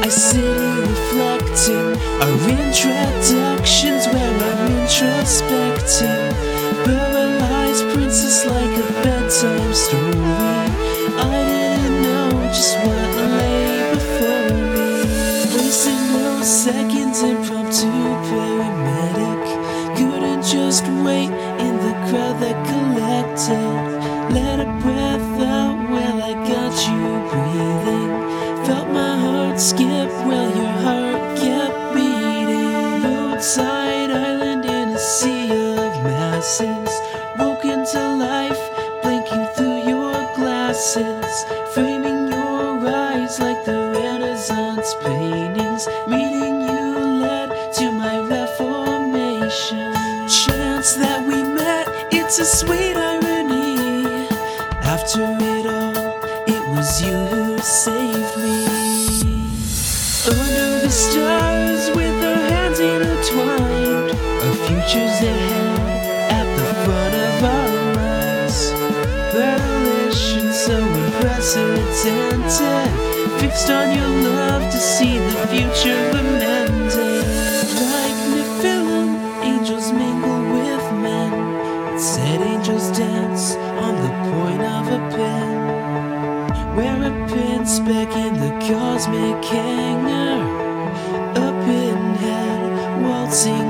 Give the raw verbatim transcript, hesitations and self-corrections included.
I sit here reflecting our introductions where I'm introspecting. Paralyzed princess like a bedtime story. I didn't know just what lay before me. Wasting no seconds, impromptu paramedic. Couldn't just wait in the crowd that collected. Let a breath out while I got you breathing. Felt my heart skip while your heart kept beating. Roadside island in a sea of masses. Woken to life, blinking through your glasses. Framing your eyes like the Renaissance paintings. Meeting you led to my reformation. Chance that we met, it's a sweet irony. After it all, it was you who saved me. Under the stars with our hands intertwined, our futures ahead at the front of our minds. Revelation so unprecedented, fixed on your love to see the future amended. Like Nephilim, angels mingle with men. It said angels dance on the point of a pen. Wear a pin speck in the cosmic hanger. Up in head, waltzing